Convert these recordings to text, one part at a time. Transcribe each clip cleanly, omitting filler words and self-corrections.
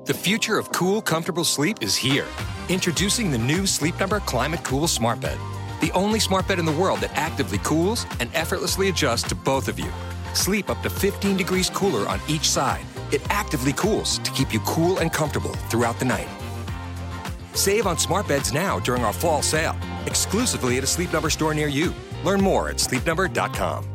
The future of cool, comfortable sleep is here. Introducing the new Sleep Number Climate Cool Smart Bed. The only smart bed in the world that actively cools and effortlessly adjusts to both of you. Sleep up to 15 degrees cooler on each side. It actively cools to keep you cool and comfortable throughout the night. Save on smart beds now during our fall sale, exclusively at a Sleep Number store near you. Learn more at sleepnumber.com.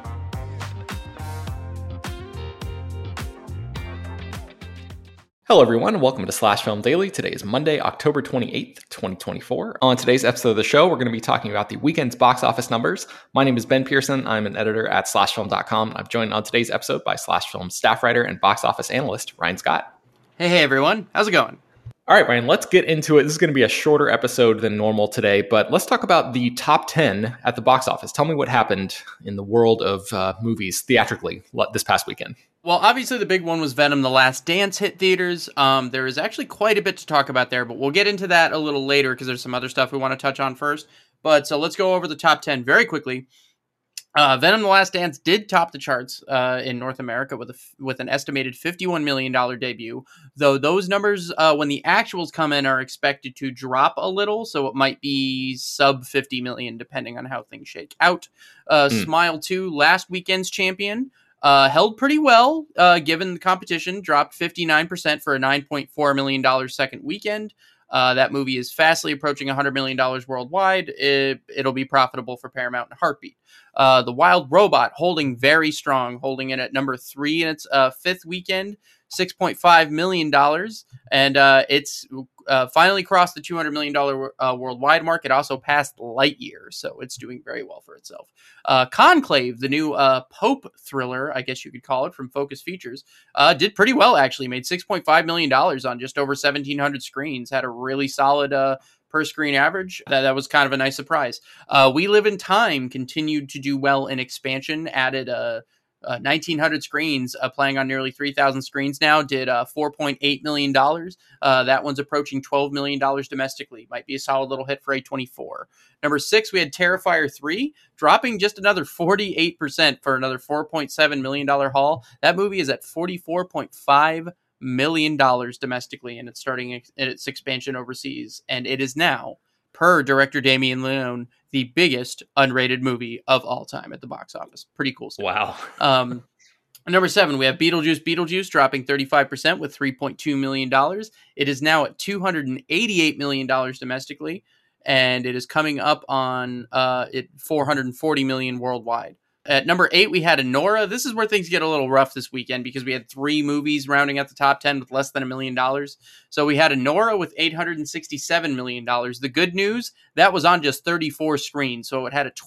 Hello everyone, and welcome to Slash Film Daily. Today is Monday, October 28th, 2024. On today's episode of the show, we're going to be talking about the weekend's box office numbers. My name is Ben Pearson. I'm an editor at slashfilm.com. I'm joined on today's episode by Slash Film staff writer and box office analyst, Ryan Scott. Hey everyone. How's it going? All right, Ryan, let's get into it. This is going to be a shorter episode than normal today, but let's talk about the top 10 at the box office. Tell me what happened in the world of movies theatrically this past weekend. Well, obviously the big one was Venom: The Last Dance hit theaters. There is actually quite a bit to talk about there, but we'll get into that a little later because there's some other stuff we want to touch on first. But so let's go over the top 10 very quickly. Venom: The Last Dance did top the charts in North America with an estimated $51 million debut, though those numbers, when the actuals come in, are expected to drop a little, so it might be sub $50 million depending on how things shake out. Smile 2, last weekend's champion, held pretty well given the competition, dropped 59% for a $9.4 million second weekend. That movie is fastly approaching $100 million worldwide. It'll be profitable for Paramount in a heartbeat. The Wild Robot holding very strong, holding it at number 3 in its fifth weekend, $6.5 million. And it's finally crossed the $200 million worldwide mark. It also passed Lightyear, so it's doing very well for itself. Conclave, the new Pope thriller, I guess you could call it, from Focus Features, did pretty well, actually. Made $6.5 million on just over 1,700 screens. Had a really solid per screen average. That was kind of a nice surprise. We Live in Time continued to do well in expansion, added 1,900 screens, playing on nearly 3,000 screens now, did $4.8 million. That one's approaching $12 million domestically. Might be a solid little hit for A24. Number 6, we had Terrifier 3, dropping just another 48% for another $4.7 million haul. That movie is at $44.5 million domestically, and it's starting its expansion overseas. And it is now, per director Damien Leone, the biggest unrated movie of all time at the box office. Pretty cool stuff. Wow. Number 7, we have Beetlejuice, dropping 35% with $3.2 million. It is now at $288 million domestically, and it is coming up on $440 million worldwide. At number 8, we had Anora. This is where things get a little rough this weekend because we had 3 movies rounding at the top 10 with less than $1 million. So we had Anora with $867 million. The good news, that was on just 34 screens, so it had a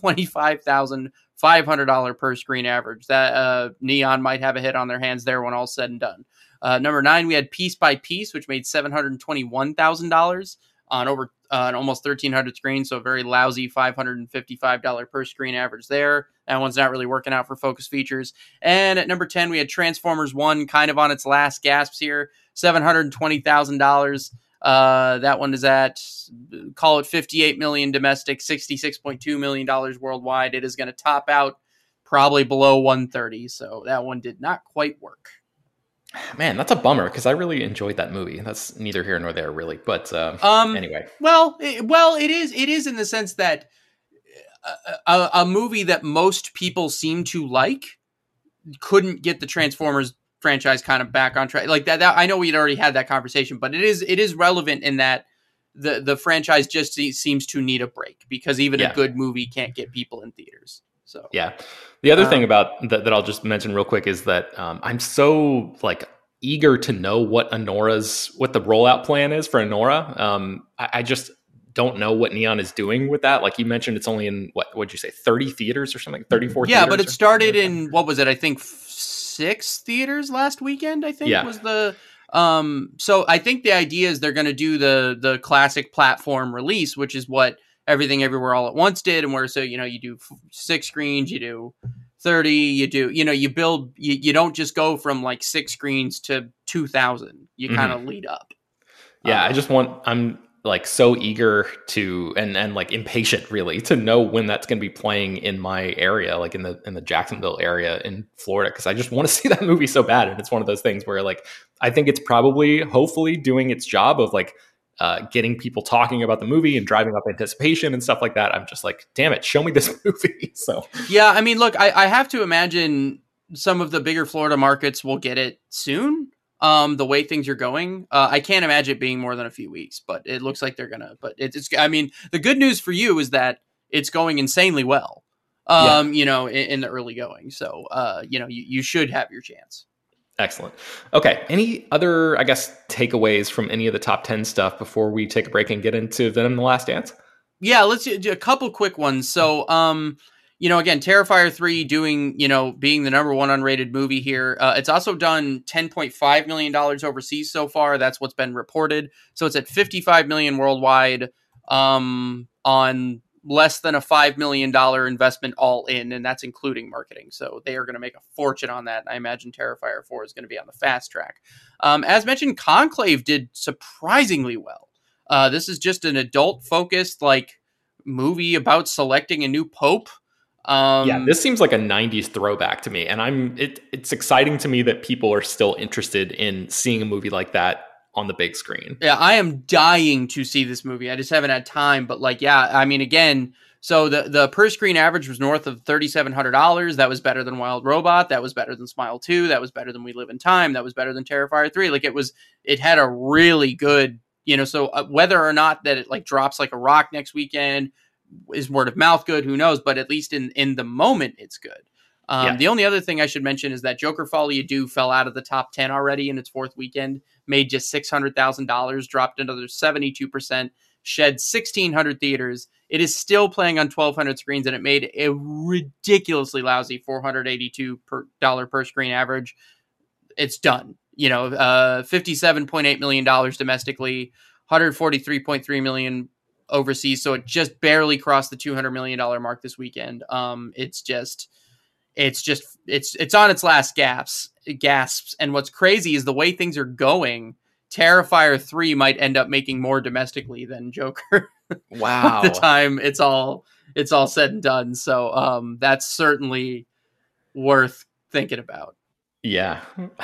$25,500 per screen average. That Neon might have a hit on their hands there when all's said and done. Number 9, we had Piece by Piece, which made $721,000 on almost 1,300 screens, so a very lousy $555 per screen average there. That one's not really working out for Focus Features. And at number 10, we had Transformers 1, kind of on its last gasps here, $720,000. That one is at, call it $58 million domestic, $66.2 million worldwide. It is going to top out probably below 130, so that one did not quite work. Man, that's a bummer because I really enjoyed that movie. That's neither here nor there, really. But anyway, it is in the sense that a movie that most people seem to like couldn't get the Transformers franchise kind of back on track. Like that I know we'd already had that conversation, but it is relevant in that the franchise just seems to need a break because even a good movie can't get people in theaters. So yeah. The other thing about that I'll just mention real quick is that I'm so eager to know what the rollout plan is for Anora. I just don't know what Neon is doing with that. Like you mentioned, it's only in what'd you say, 30 theaters or something, 34 theaters? Yeah, but it started in, what was it? I think 6 theaters last weekend, I think was the... So I think the idea is they're going to do the classic platform release, which is what Everything Everywhere All at Once did, and where you do 6 screens, you do 30, you do you build, you don't just go from 6 screens to 2,000. You kind of lead up. Yeah, like so eager to and like impatient really to know when that's going to be playing in my area, like in the Jacksonville area in Florida, because I just want to see that movie so bad. And it's one of those things where like I think it's probably hopefully doing its job of like getting people talking about the movie and driving up anticipation and stuff like that. I'm just like, damn it, show me this movie. So yeah, I mean, look, I have to imagine some of the bigger Florida markets will get it soon. The way things are going, I can't imagine it being more than a few weeks, but it looks like they're gonna. But it's I mean, the good news for you is that it's going insanely well. You know, in the early going, so you know, you should have your chance. Excellent. Okay. Any other, I guess, takeaways from any of the top 10 stuff before we take a break and get into Venom: The Last Dance? Yeah, let's do a couple quick ones. So, you know, again, Terrifier 3 doing, you know, being the number one unrated movie here. It's also done $10.5 million overseas so far. That's what's been reported. So it's at $55 million worldwide, on less than a $5 million investment all in, and that's including marketing. So they are going to make a fortune on that. I imagine Terrifier 4 is going to be on the fast track. As mentioned, Conclave did surprisingly well. This is just an adult-focused like movie about selecting a new pope. Yeah, this seems like a 90s throwback to me, and it's exciting to me that people are still interested in seeing a movie like that on the big screen. Yeah, I am dying to see this movie. I just haven't had time, but like, yeah, I mean, again, so the per screen average was north of $3,700. That was better than Wild Robot. That was better than Smile 2. That was better than We Live in Time. That was better than Terrifier 3. Like it had a really good, you know, so whether or not that it like drops like a rock next weekend, is word of mouth good? Who knows? But at least in the moment, it's good. The only other thing I should mention is that Joker Folie à Deux fell out of the top 10 already in its fourth weekend, made just $600,000, dropped another 72%, shed 1,600 theaters. It is still playing on 1,200 screens, and it made a ridiculously lousy $482 per screen average. It's done. You know, $57.8 million domestically, $143.3 million overseas, so it just barely crossed the $200 million mark this weekend. It's on its last gasps. And what's crazy is the way things are going, Terrifier 3 might end up making more domestically than Joker. Wow. By the time it's all said and done. So that's certainly worth thinking about. Yeah.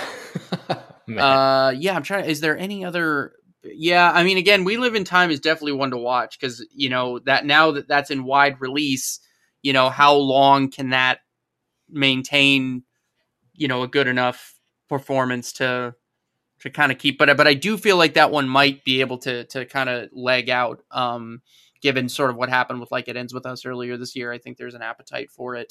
Yeah, I'm trying. Is there any other? Yeah, I mean, again, We Live in Time is definitely one to watch because, you know, that now that that's in wide release, you know, how long can that maintain, you know, a good enough performance to kind of keep, but I do feel like that one might be able to kind of leg out, given sort of what happened with Like It Ends With Us earlier this year. I think there's an appetite for it.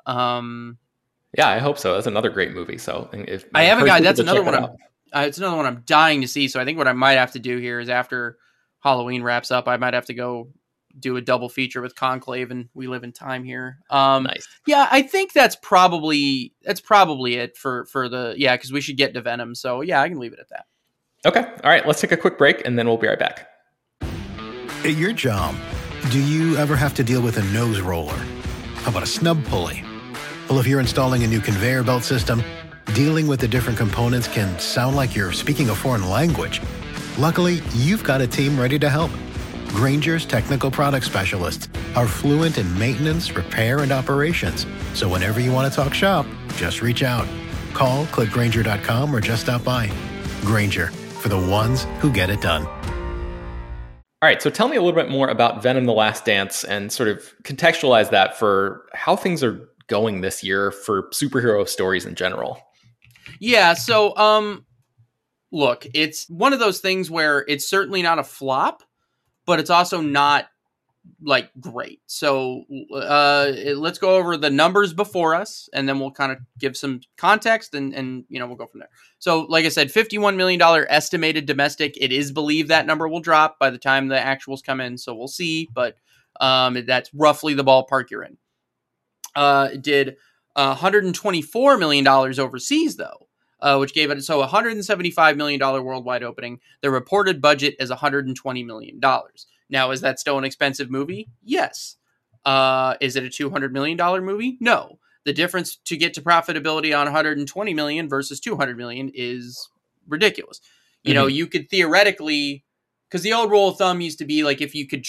Yeah, I hope so. That's another great movie. So if I haven't got, that's another one. It's another one I'm dying to see. So I think what I might have to do here is after Halloween wraps up, I might have to go do a double feature with Conclave and We Live in Time here. Nice. Yeah, I think that's probably it for the, yeah, because we should get to Venom. So yeah, I can leave it at that. Okay. All right. Let's take a quick break and then we'll be right back. At your job, do you ever have to deal with a nose roller? How about a snub pulley? Well, if you're installing a new conveyor belt system, dealing with the different components can sound like you're speaking a foreign language. Luckily, you've got a team ready to help. Grainger's technical product specialists are fluent in maintenance, repair, and operations. So whenever you want to talk shop, just reach out. Call, click Grainger.com, or just stop by. Grainger, for the ones who get it done. All right, so tell me a little bit more about Venom: The Last Dance and sort of contextualize that for how things are going this year for superhero stories in general. Yeah, so look, it's one of those things where it's certainly not a flop, but it's also not like great. So let's go over the numbers before us, and then we'll kind of give some context, and you know, we'll go from there. So like I said, $51 million estimated domestic. It is believed that number will drop by the time the actuals come in, so we'll see, but that's roughly the ballpark you're in. It did $124 million overseas, though, which gave it so $175 million worldwide opening. The reported budget is $120 million. Now, is that still an expensive movie? Yes. Is it a $200 million movie? No. The difference to get to profitability on $120 million versus $200 million is ridiculous. You know, you could theoretically because the old rule of thumb used to be like if you could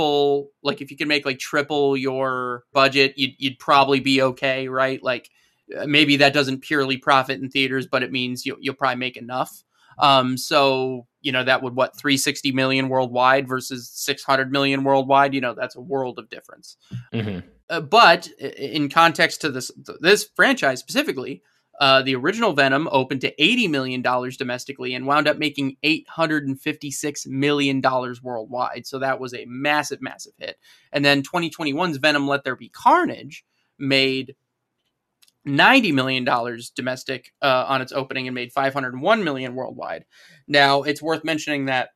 make like triple your budget, you'd probably be okay, right? Like maybe that doesn't purely profit in theaters, but it means you'll probably make enough. So that would 360 million worldwide versus 600 million worldwide. That's a world of difference. Mm-hmm. But in context to this franchise specifically, the original Venom opened to $80 million domestically and wound up making $856 million worldwide. So that was a massive, massive hit. And then 2021's Venom Let There Be Carnage made $90 million domestic on its opening and made $501 million worldwide. Now, it's worth mentioning that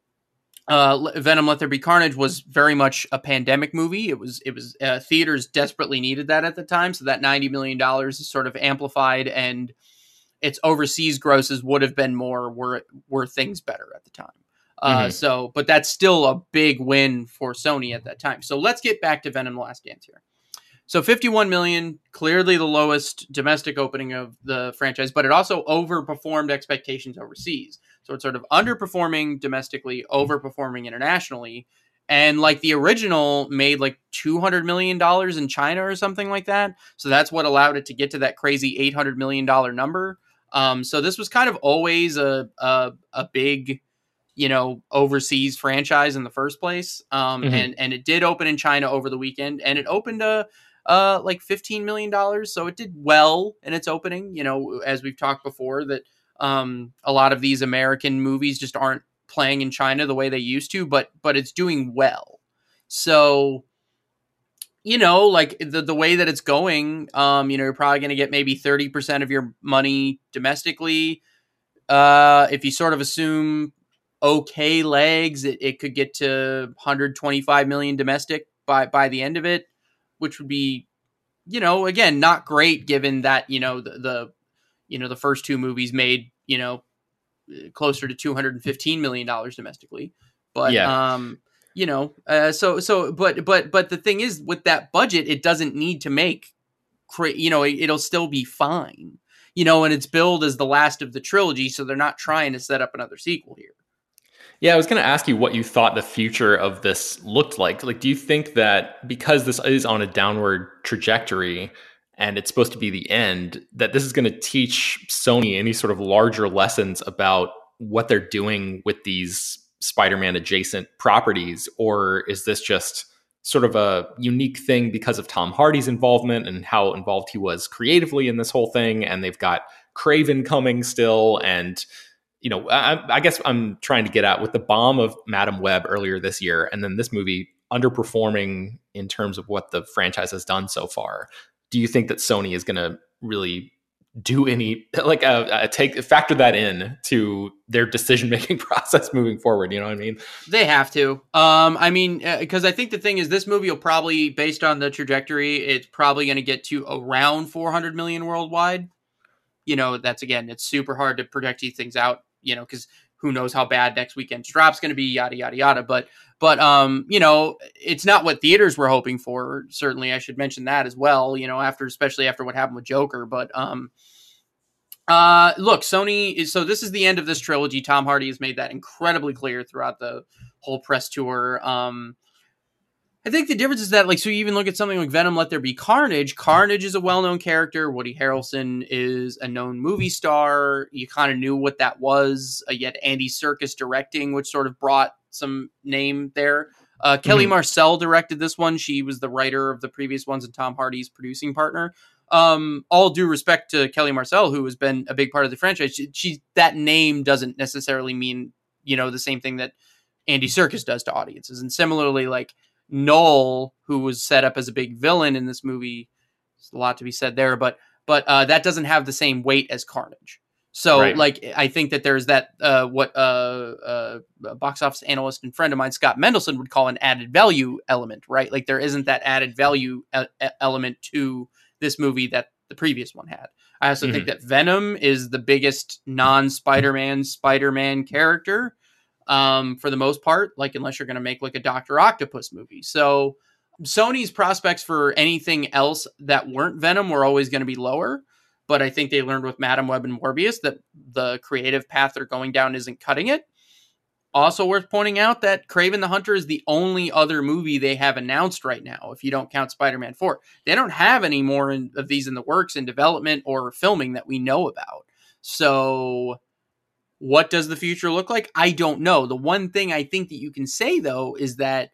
Venom Let There Be Carnage was very much a pandemic movie. It was theaters desperately needed that at the time. So that $90 million is sort of amplified, and its overseas grosses would have been more were things better at the time. But that's still a big win for Sony at that time. So let's get back to Venom: The Last Dance here. So 51 million, clearly the lowest domestic opening of the franchise, but it also overperformed expectations overseas. So it's sort of underperforming domestically, overperforming internationally. And like the original made like $200 million in China or something like that. So that's what allowed it to get to that crazy $800 million number. So this was kind of always a big, overseas franchise in the first place. And it did open in China over the weekend, and it opened like $15 million. So it did well in its opening, as we've talked before, that a lot of these American movies just aren't playing in China the way they used to, but it's doing well. So, like the way that it's going, you're probably going to get maybe 30% of your money domestically. If you sort of assume okay legs, it could get to 125 million domestic by the end of it, which would be, again, not great given that, the first two movies made, closer to $215 million domestically. But, but the thing is, with that budget, it doesn't need to make, it'll still be fine, and it's billed as the last of the trilogy. So they're not trying to set up another sequel here. Yeah, I was going to ask you what you thought the future of this looked like. Like, do you think that because this is on a downward trajectory and it's supposed to be the end, that this is going to teach Sony any sort of larger lessons about what they're doing with these Spider-Man adjacent properties? Or is this just sort of a unique thing because of Tom Hardy's involvement and how involved he was creatively in this whole thing? And they've got Kraven coming still, and I guess I'm trying to get at with the bomb of Madam Web earlier this year, and then this movie underperforming in terms of what the franchise has done so far. Do you think that Sony is going to really do any factor that in to their decision-making process moving forward? You know what I mean? They have to. Because I think the thing is, this movie will probably, based on the trajectory, it's probably going to get to around 400 million worldwide. That's, again, it's super hard to project these things out, because who knows how bad next weekend's drop's going to be, yada, yada, yada. But it's not what theaters were hoping for. Certainly, I should mention that as well, especially after what happened with Joker. But look, Sony so this is the end of this trilogy. Tom Hardy has made that incredibly clear throughout the whole press tour. I think the difference is that, so you even look at something like Venom Let There Be Carnage. Carnage is a well-known character. Woody Harrelson is a known movie star. You kind of knew what that was. Yet Andy Serkis directing, which sort of brought some name there. Kelly Marcel directed this one. She was the writer of the previous ones and Tom Hardy's producing partner. All due respect to Kelly Marcel, who has been a big part of the franchise. That name doesn't necessarily mean, the same thing that Andy Serkis does to audiences. And similarly, Noel, who was set up as a big villain in this movie, there's a lot to be said there, but that doesn't have the same weight as Carnage. So, right. I think that there's that what a box office analyst and friend of mine, Scott Mendelson, would call an added value element, right? There isn't that added value element to this movie that the previous one had. I also think that Venom is the biggest non-Spider-Man Spider-Man character. For the most part, unless you're going to make a Dr. Octopus movie. So Sony's prospects for anything else that weren't Venom were always going to be lower. But I think they learned with Madam Web and Morbius that the creative path they're going down isn't cutting it. Also worth pointing out that Kraven the Hunter is the only other movie they have announced right now, if you don't count Spider-Man 4. They don't have any more of these in the works, in development or filming that we know about. So what does the future look like? I don't know. The one thing I think that you can say, though, is that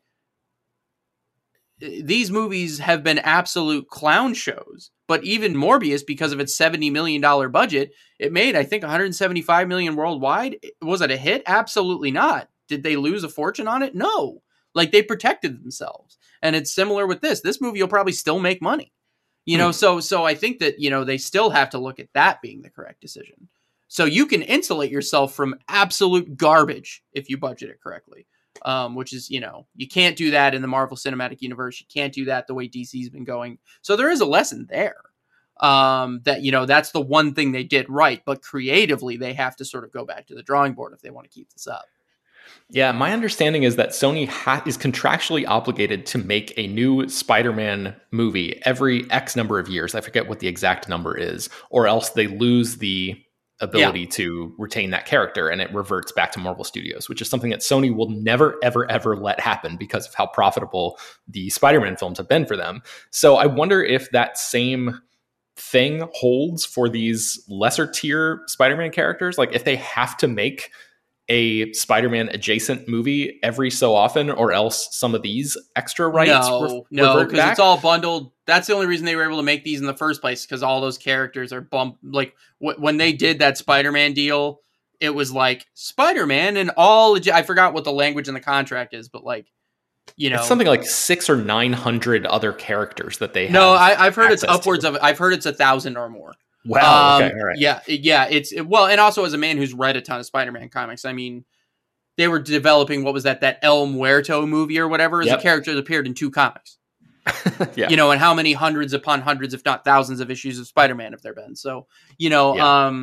these movies have been absolute clown shows. But even Morbius, because of its $70 million budget, it made, I think, $175 million worldwide. Was it a hit? Absolutely not. Did they lose a fortune on it? No. Like, they protected themselves. And it's similar with this. This movie will probably still make money. You know, so I think that, you know, they still have to look at that being the correct decision. So you can insulate yourself from absolute garbage if you budget it correctly. Which is, you know, you can't do that in the Marvel Cinematic Universe. You can't do that the way DC's been going. So there is a lesson there. That, you know, that's the one thing they did right. But creatively, they have to sort of go back to the drawing board if they want to keep this up. Yeah, my understanding is that Sony is contractually obligated to make a new Spider-Man movie every X number of years. I forget what the exact number is, or else they lose the ability to retain that character and it reverts back to Marvel Studios, which is something that Sony will never, ever, ever let happen because of how profitable the Spider-Man films have been for them. So I wonder if that same thing holds for these lesser tier Spider-Man characters. Like if they have to make a Spider-Man adjacent movie every so often, or else some of these extra rights no, because it's all bundled. That's the only reason they were able to make these in the first place, because all those characters are bumped. Like when they did that Spider-Man deal, it was like Spider-Man and all. I forgot what the language in the contract is, but like, you know, it's something like 600 or 900 other characters that they have. No, I've heard it's upwards of. I've heard it's 1,000 or more. Wow. Okay. All right. Yeah. Well, and also as a man who's read a ton of Spider-Man comics, I mean, they were developing, what was that El Muerto movie or whatever, as a character that appeared in 2 comics. Yeah. You know, and how many hundreds upon hundreds, if not thousands of issues of Spider-Man have there been? So, you know,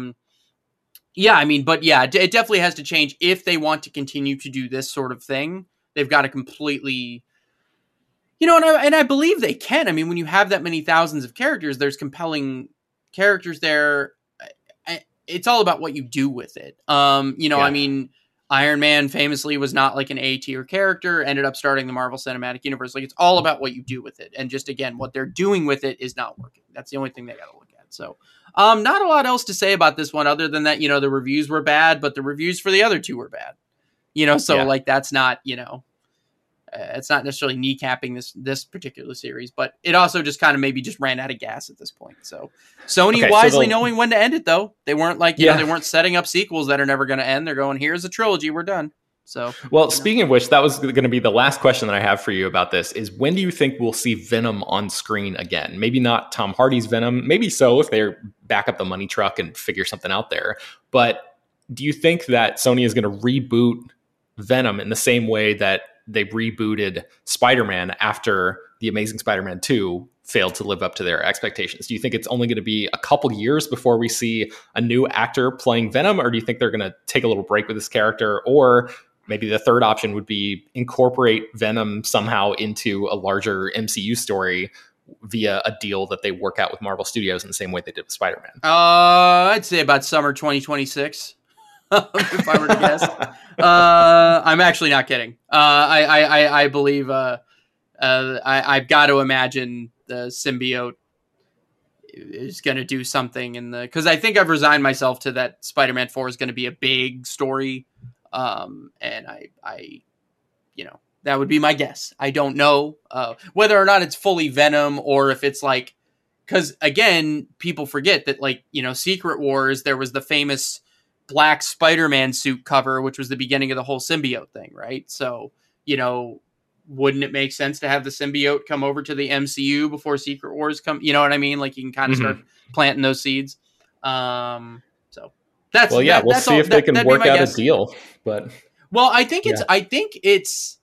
I mean, but yeah, it definitely has to change if they want to continue to do this sort of thing. They've got to completely, you know, and I believe they can. I mean, when you have that many thousands of characters, there's compelling characters there. It's all about what you do with it. You know, I mean, Iron Man famously was not like an A tier character, ended up starting the Marvel Cinematic Universe. Like, it's all about what you do with it. And just, again, what they're doing with it is not working. That's the only thing they got to look at. So, not a lot else to say about this one other than that, you know, the reviews were bad, but the reviews for the other 2 were bad. You know, so like, that's not, you know, it's not necessarily kneecapping this particular series, but it also just kind of maybe just ran out of gas at this point. So Sony wisely knowing when to end it, though. They weren't like, you know, they weren't setting up sequels that are never going to end. They're going, here's a trilogy, we're done. So, well, speaking of which, that was going to be the last question that I have for you about this is, when do you think we'll see Venom on screen again? Maybe not Tom Hardy's Venom, maybe so if they back up the money truck and figure something out there. But do you think that Sony is going to reboot Venom in the same way that they rebooted Spider-Man after The Amazing Spider-Man 2 failed to live up to their expectations? Do you think it's only going to be a couple years before we see a new actor playing Venom, or do you think they're going to take a little break with this character? Or maybe the third option would be incorporate Venom somehow into a larger MCU story via a deal that they work out with Marvel Studios in the same way they did with Spider-Man? I'd say about summer 2026. If I were to guess. I'm actually not kidding. I believe I've got to imagine the symbiote is going to do something because I think I've resigned myself to that Spider-Man 4 is going to be a big story. And I, you know, that would be my guess. I don't know whether or not it's fully Venom or if it's like, because again, people forget that, like, you know, Secret Wars, there was the famous black Spider-Man suit cover, which was the beginning of the whole symbiote thing, right? So, you know, wouldn't it make sense to have the symbiote come over to the MCU before Secret Wars come? You know what I mean? Like, you can kind of start planting those seeds. So that's, well, yeah, we'll see if they can work out a deal. But well, I think I think it's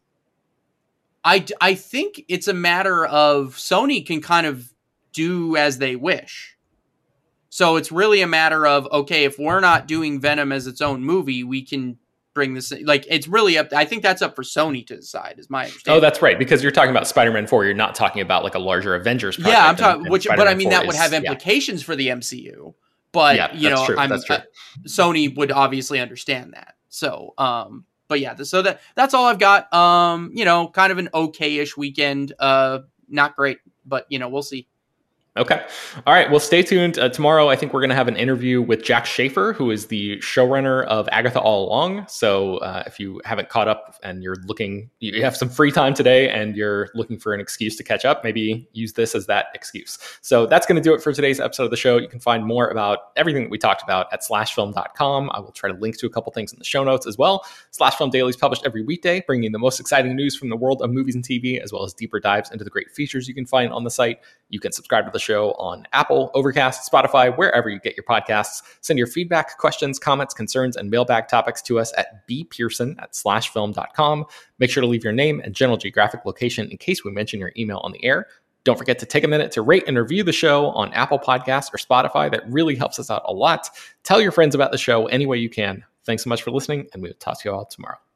a matter of Sony can kind of do as they wish. So it's really a matter of, okay, if we're not doing Venom as its own movie, we can bring this, like, it's really up. I think that's up for Sony to decide, is my understanding. Oh, that's right. Because you're talking about Spider-Man 4. You're not talking about like a larger Avengers project. Yeah, I'm talking, but I mean, that would have implications for the MCU. But, you know, Sony would obviously understand that. So, But yeah, so that's all I've got. Kind of an okay-ish weekend. Not great, but we'll see. Okay. All right. Well, stay tuned. Tomorrow, I think we're going to have an interview with Jack Schaefer, who is the showrunner of Agatha All Along. So if you haven't caught up and you have some free time today and you're looking for an excuse to catch up, maybe use this as that excuse. So that's going to do it for today's episode of the show. You can find more about everything that we talked about at slashfilm.com. I will try to link to a couple things in the show notes as well. Slash Film Daily is published every weekday, bringing you the most exciting news from the world of movies and TV, as well as deeper dives into the great features you can find on the site. You can subscribe to the show on Apple, Overcast, Spotify, wherever you get your podcasts. Send your feedback, questions, comments, concerns, and mailbag topics to us at bpearson@slashfilm.com. Make sure to leave your name and general geographic location in case we mention your email on the air. Don't forget to take a minute to rate and review the show on Apple Podcasts or Spotify. That really helps us out a lot. Tell your friends about the show any way you can. Thanks so much for listening, and we'll talk to you all tomorrow.